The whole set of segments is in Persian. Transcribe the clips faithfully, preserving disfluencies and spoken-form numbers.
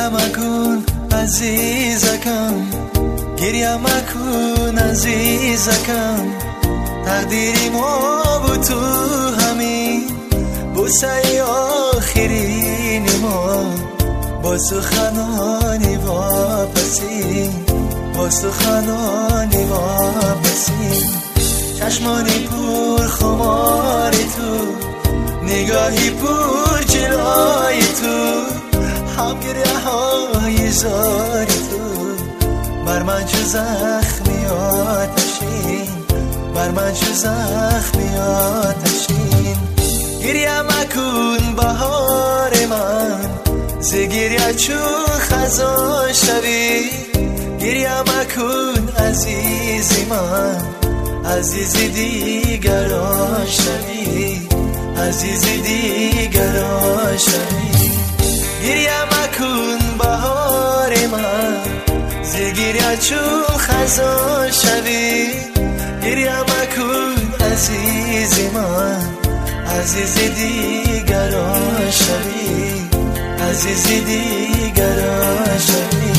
گریه مکن عزیزکم، گریه مکن عزیزکم، تقدیری ما بود تو همین بوسه آخرین ما، با سخنانی واپسین، با سخنانی واپسین. چشمانی پر خمار تو، نگاهی پر جلای تو، هم گریه های زاری تو، بر من چو زخمی آتشین، بر من چو زخمی آتشین. گریه مکن بهار من، ز گریه چون خزان شوی، گریه مکن عزیزی من، عزیزی دیگران شوی، عزیزی دیگران شوی. گریه مکن بهار من، ز گریه چون خزان شوی، گریه مکن عزیزی من، عزیزی دیگران شوی، عزیزی دیگران شوی.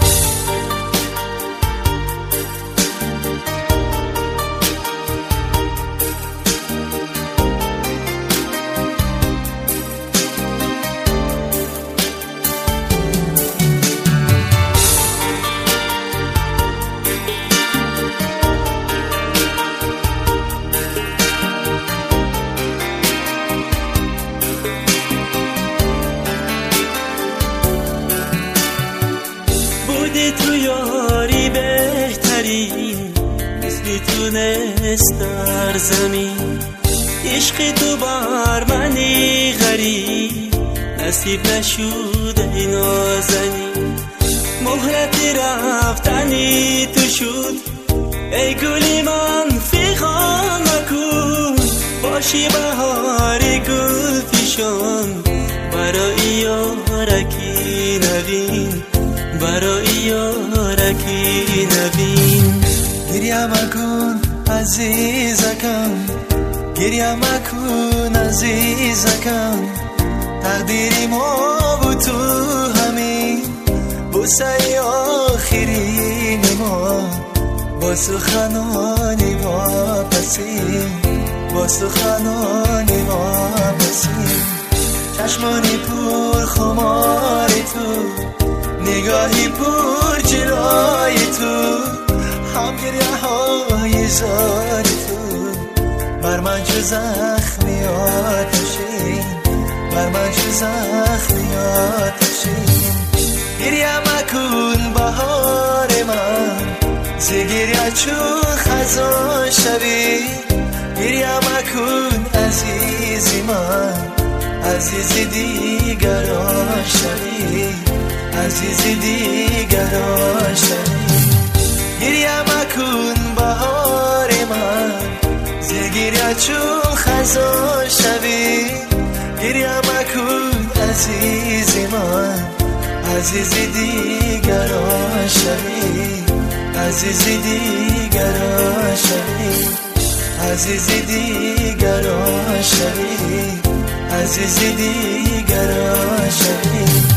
بودی تو یاری بهترین، مثلی تو نست در زمین، عشق تو بر منی غریب، نصیب نشود ای نازنین. مهلت رفتنی تو شد ای گلی من فیغان مکن، باشی بهار گل فشان، برای یارکی نوین، برای یارکی نوین. گریه مکن عزیزکم، گریه مکن عزیزکم، تقدیری ما بود تو همین بوسه آخرین ما، با سخنانی واپسین، با سخنانی واپسین. چشمانی پر خمار تو، نگاهی پر جلای تو، هم گریه های زاری تو، بر من چو زخمی آتشین، بر من چو زخمی آتشین. گریه مکن بهار من، ز گریه چون خزان شوی، گریه مکن عزیزی من، عزیزی دیگران شوی، عزیزی دیگران شوی. گریه مکن بهار من، ز گریه چون خزان شوی، گریه مکن عزیزی من، عزیزی دیگران شوی، عزیزی دیگران شوی، عزیزی دیگران شوی، عزیزی دیگران شوی.